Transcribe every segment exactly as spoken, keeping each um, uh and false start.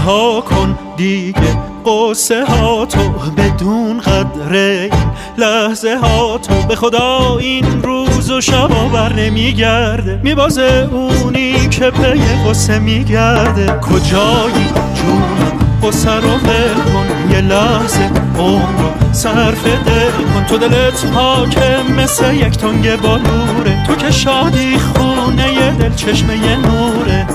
رها کن دیگه قصه ها تو، بدون قدر این لحظه ها تو. به خدا این روز و شبا بر نمیگرده، میبازه اونی که پی قصه میگرده. کجایی جونم قصه رو ول کن، یه لحظه عمر رو صرف دل کن. تو دلت پاکه مثل یک تنگ بالوره، تو که شادی خونه ی دل چشمه ی نوره.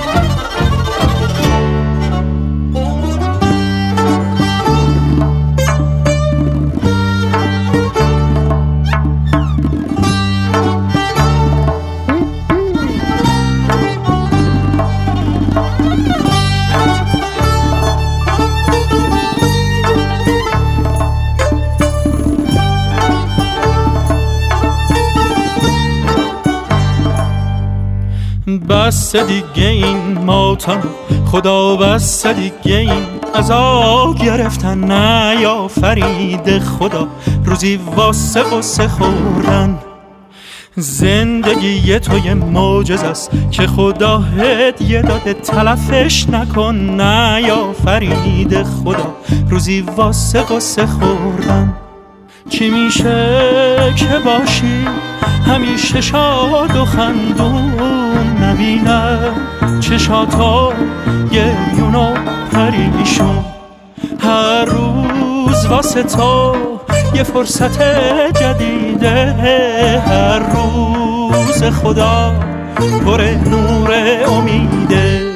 بس دیگه این ماتم خدا، بس دیگه این عذاب گرفتن. نه یا فرید خدا روزی واسه قصه خوردن. زندگی تو یه معجزه است که خدا هدیه داده، تلفش نکن. نه یا فرید خدا روزی واسه قصه خوردن. چی میشه که باشی همیشه شاد و خندون، نبینم چشاتا گریون و پریشون. هر روز واسه تو یه فرصت جدیده، هر روز خدا پر نور امیده.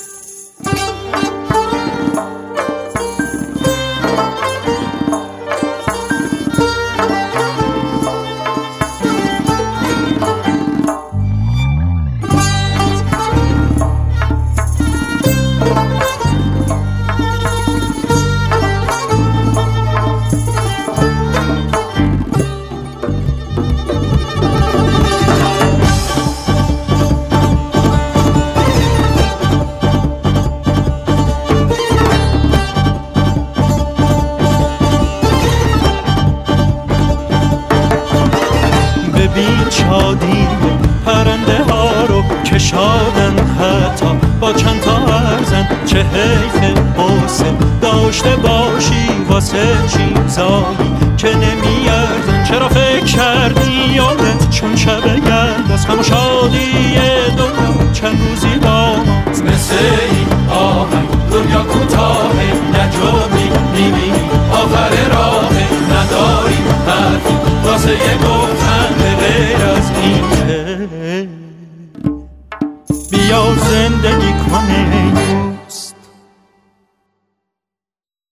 ببین شادی پرنده ها رو که شادن، حتی با چند تا ارزن. چه حیف قصه داشته باشی واسه چیزایی که نمیارزن. چرا فکر کردی یادت چون شب یلداست، غم و شادی دنیا چند روزی با ماست. مثل این آهنگ دنیا کوتاه، نجات